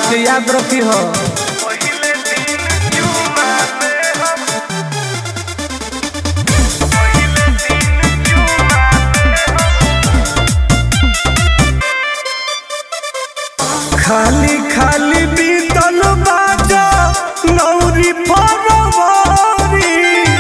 के याद रखी हो। खाली खाली बीतल बाजा नौरी फरवरी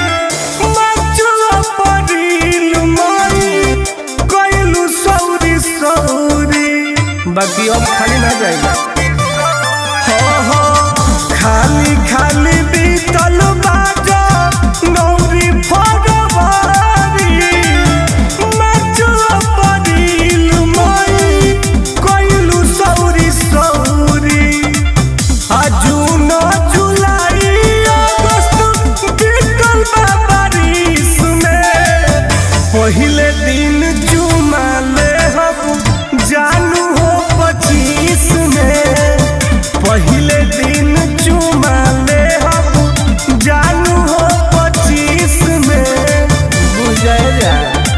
मचला परिल माई कइलू सौरी सौरी बाकी अब खाली ना जाएगा। हो खाली खाली बीतल बाजा नौरी फरवरी मचला परिल माई कइलू सौरी सौरी जून जुलाई अगस्त बीतल बारिश में पहिले दिन चुमा ले हम जानू हो 25 में पहिले दिन चुमा ले हम जानू हो 25 में बुझाया।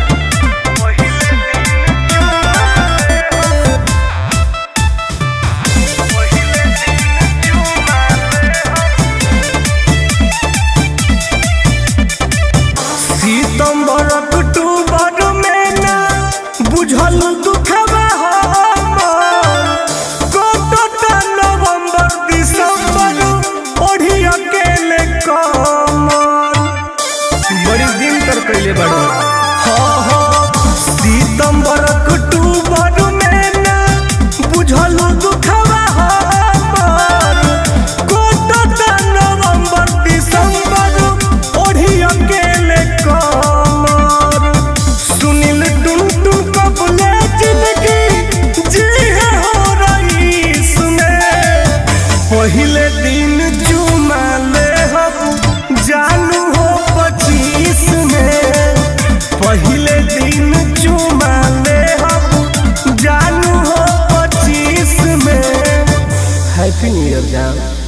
सितंबर अक्टूबर में ना बुझल दुखवा हमर कोटटा नवंबर दिसंबर ओढ़ी अकेले कमर बड़ी दिन कर कैले बड़ो। हो सितंबर अक्टूबर में ना बुझल दुखवा हमर कोटटा नवंबर दिसंबर ओढ़ी अकेले कमर सुनील टुन टुन कबले जिंदगी जी है हो रईस में पहिले दिन चुमा ले हम जानू हो 25 में पहिले दिन चुमा ले हम जानू हो 25 में। हैप्पी न्यू ईयर जान।